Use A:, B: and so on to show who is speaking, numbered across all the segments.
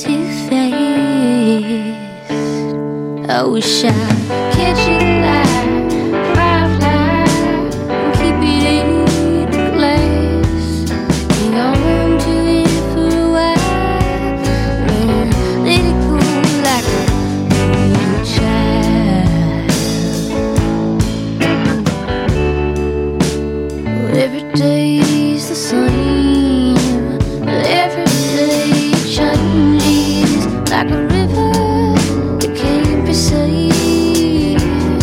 A: too faced. I wish I could catch you alive, firefly, and keep it in the glass. Hang on to it for a while, then let it go like a little child. Well, every day's the same, but every day it changes like a river that can't be saved.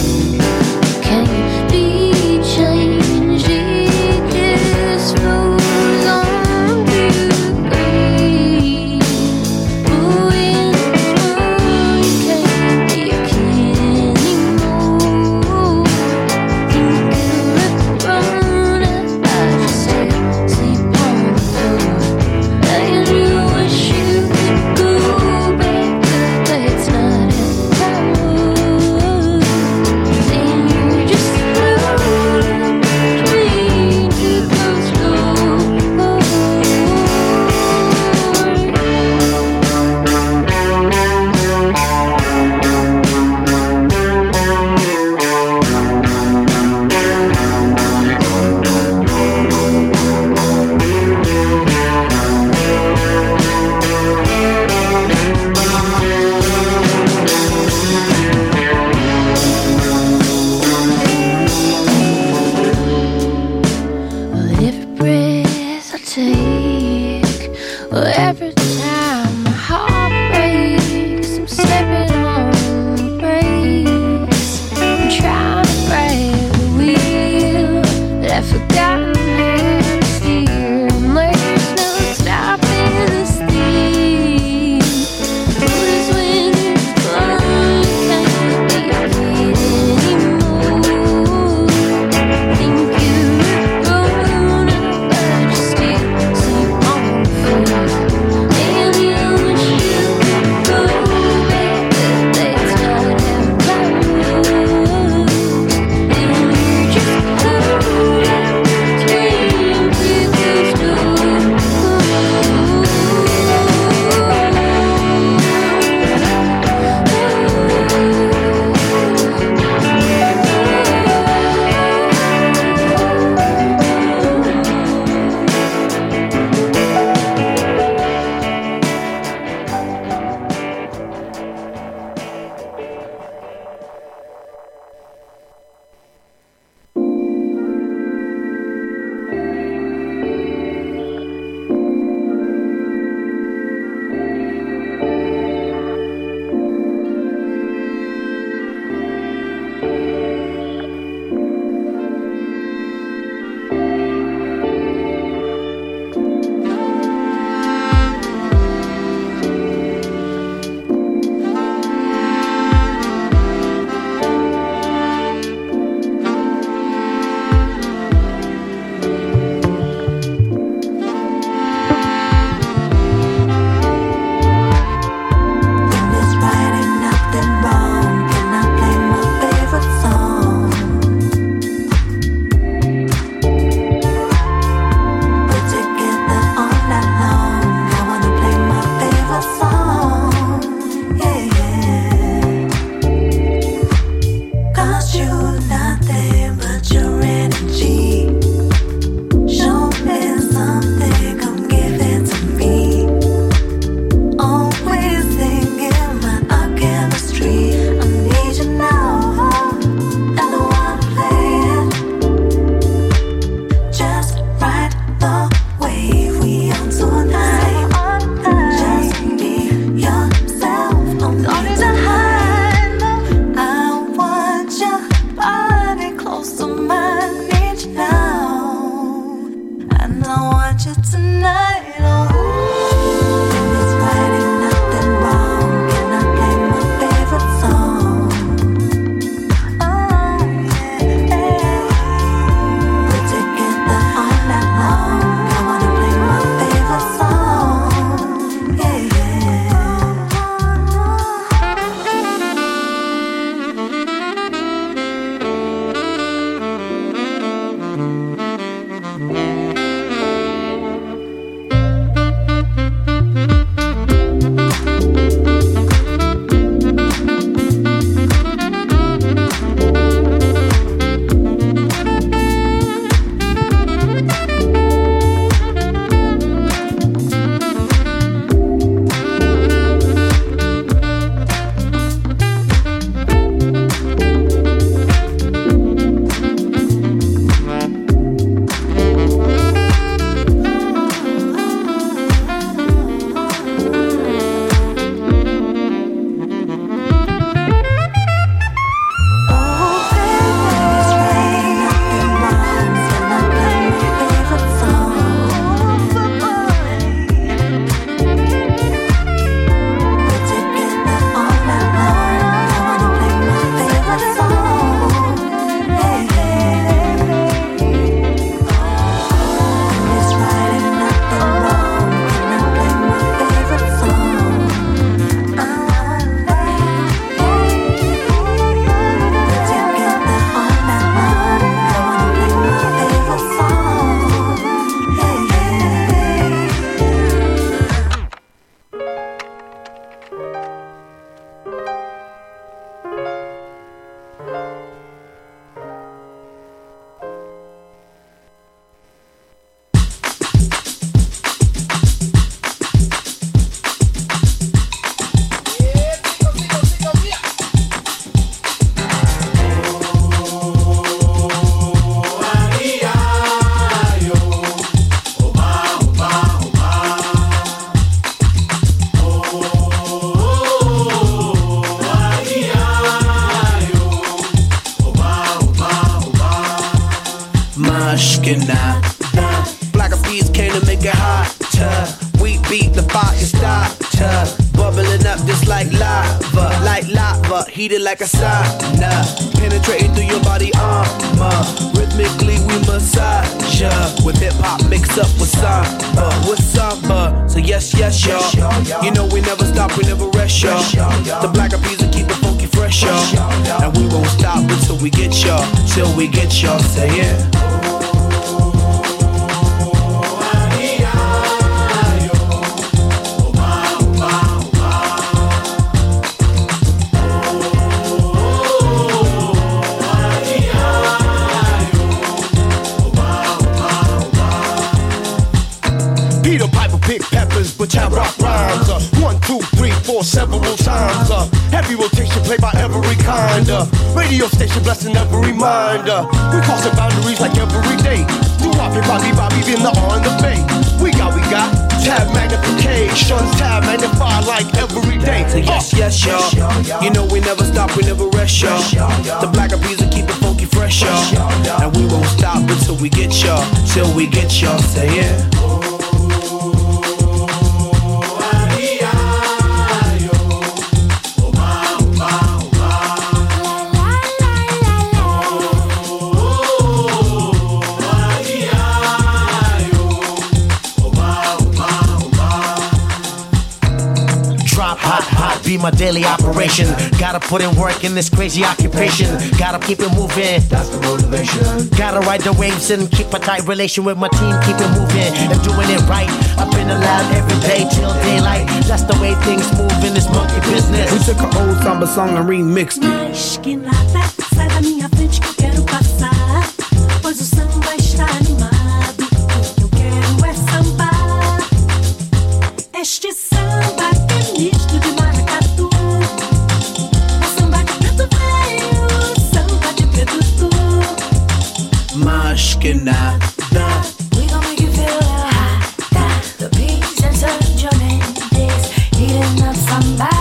B: Mushkin now. Black of peas came to make it hotter. We beat the fire starter. Bubbling up just like lava, heated like a sauna. Penetrating through your body armor. Rhythmically we massage ya. With hip hop mixed up with samba. So yes, y'all. You know we never stop, we never rest, y'all. The black of peas will keep it funky fresh, y'all. And we won't stop until we get y'all. Till we get y'all, say yeah.
C: Peter Piper pick peppers, but I rock rhymes. 1, 2, 3, 4, several times. Heavy rotation played by every kind. Radio station blessing every mind. We crossing boundaries like every day. Do Bobby, been the on the bay. We got tab magnification, tab magnify like every day.
B: So yes, y'all. You know we never stop, we never rest, y'all. The black of peas will keep it funky fresh, y'all. And we won't stop until we get y'all. Till we get y'all, say yeah.
D: Be my daily operation. Gotta put in work in this crazy occupation. Gotta keep it moving. That's the motivation. Gotta ride the waves and keep a tight relation with my team. Keep it moving and doing it right. I've been allowed every day till daylight. That's the way things move in this monkey business.
B: We took an old samba song and remixed it.
E: Mas que nada, sai da minha frente que eu quero passar. Pois o samba está animado. O que eu quero é sambar. Este samba é misto de maracatu. É samba de preto velho, samba de preto tu.
B: Mas que nada.
E: We gon' make you feel hot. The peas and Sergio Mendes eating up samba.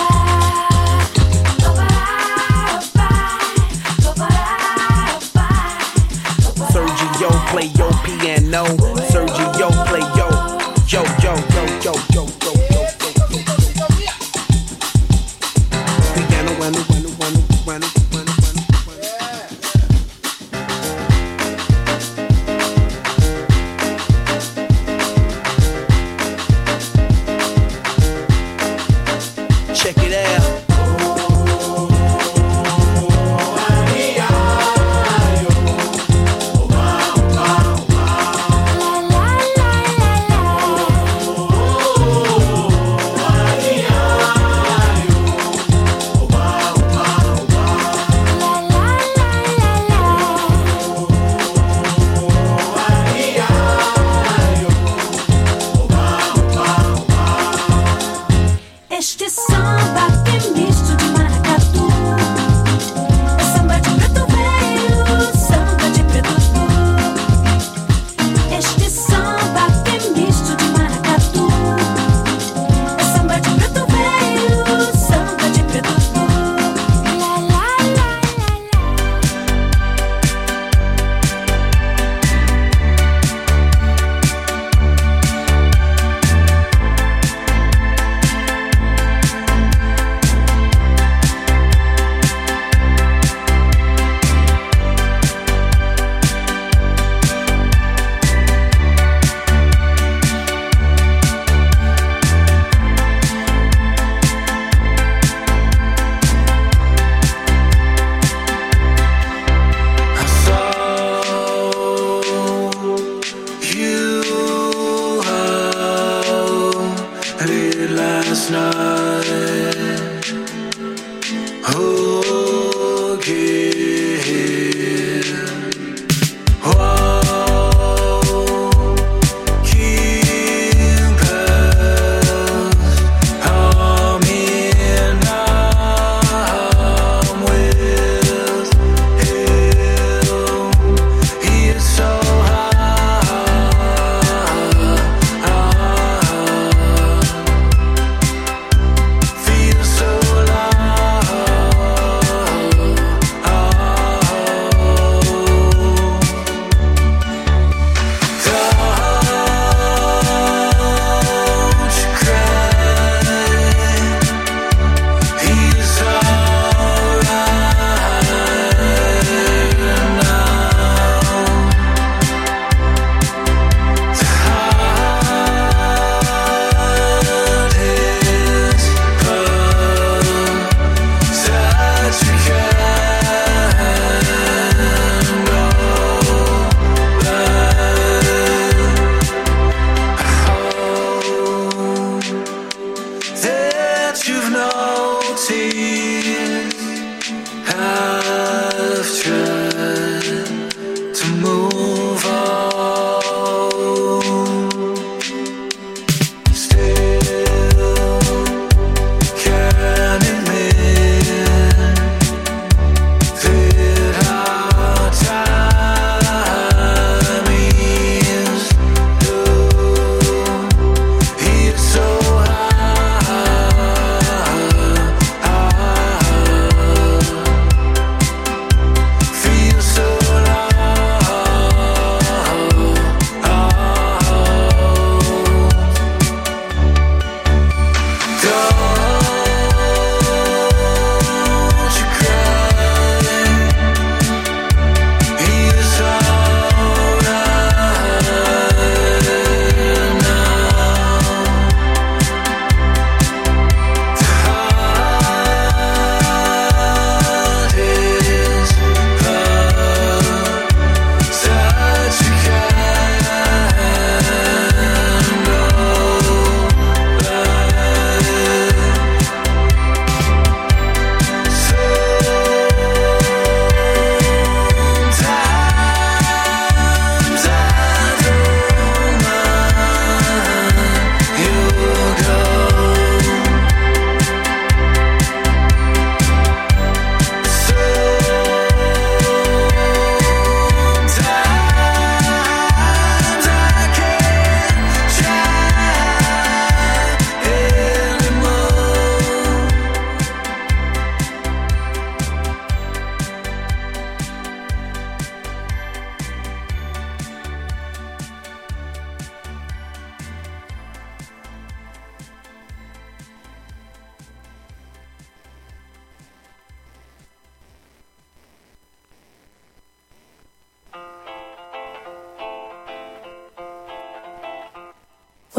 B: Sergio play your piano. Sergio play yo. Check it out.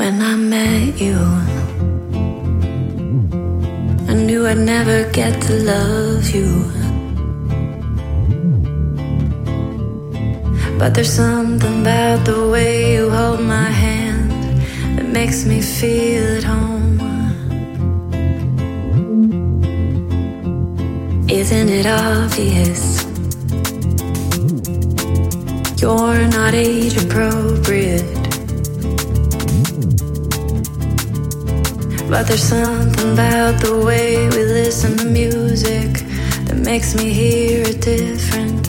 A: When I met you, I knew I'd never get to love you. But there's something about the way you hold my hand that makes me feel at home. Isn't it obvious? You're not age appropriate. But there's something about the way we listen to music that makes me hear it different.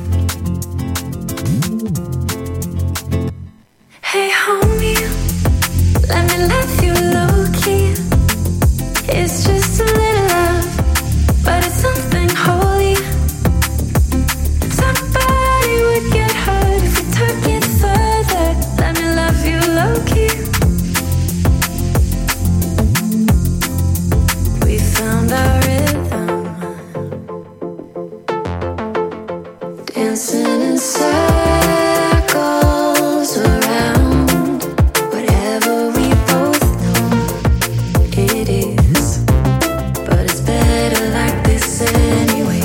A: Hey homie, let me love you low-key. It's just a little love, but it's something holy. Somebody would get hurt if we took it further. Let me love you low-key. We found our rhythm, dancing in circles around whatever we both know it is. But it's better like this anyway.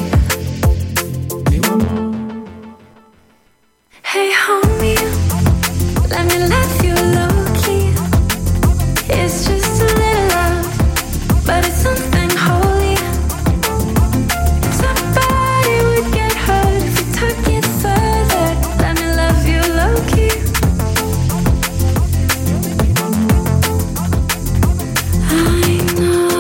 A: Hey homie, let me love you low-key. It's just a little love, but it's something holy. Somebody would get hurt if we took it further. Let me love you low-key. I know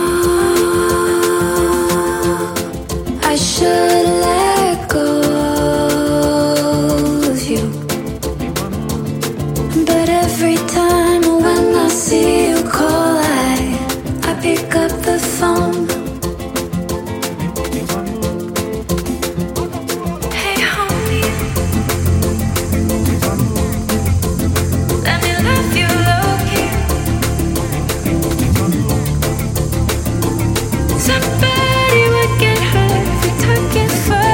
A: I should let go of you, but every time when I see you call, I pick up the phone. Hey homie, let me love you low-key. Somebody would get hurt if we took it further.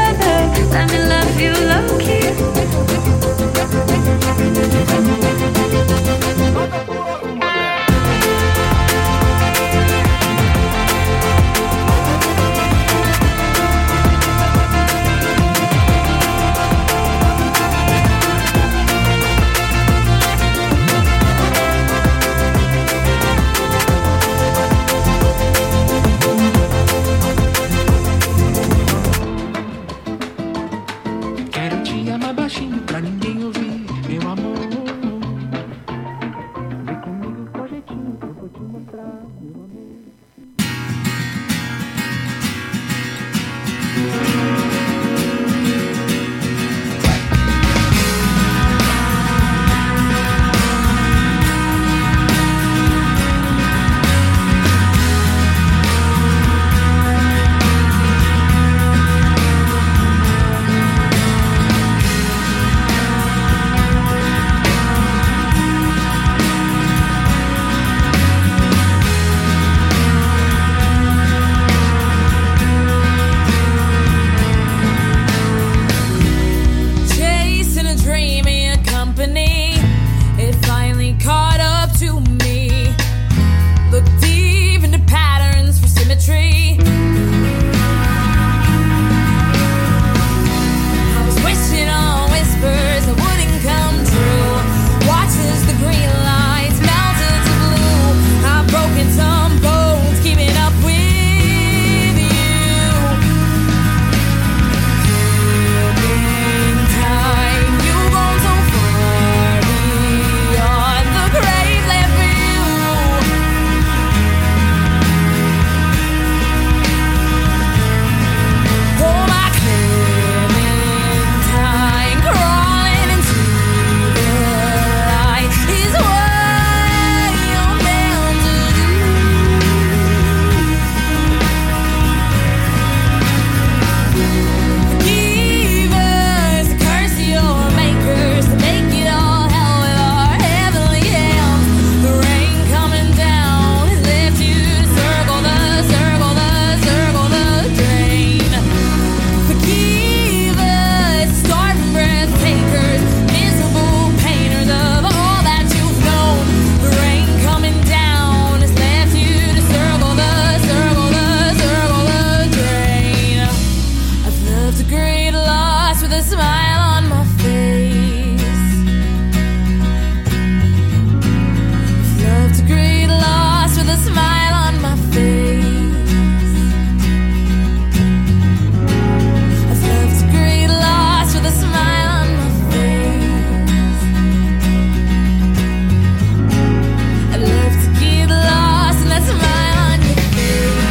F: love to greet loss with a smile on my face. I've loved to greet loss with a smile on my face. I've loved to greet loss with a smile on my face. I love to get lost in that smile on your face.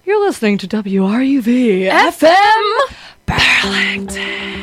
G: You're listening to WRUV FM Burlington.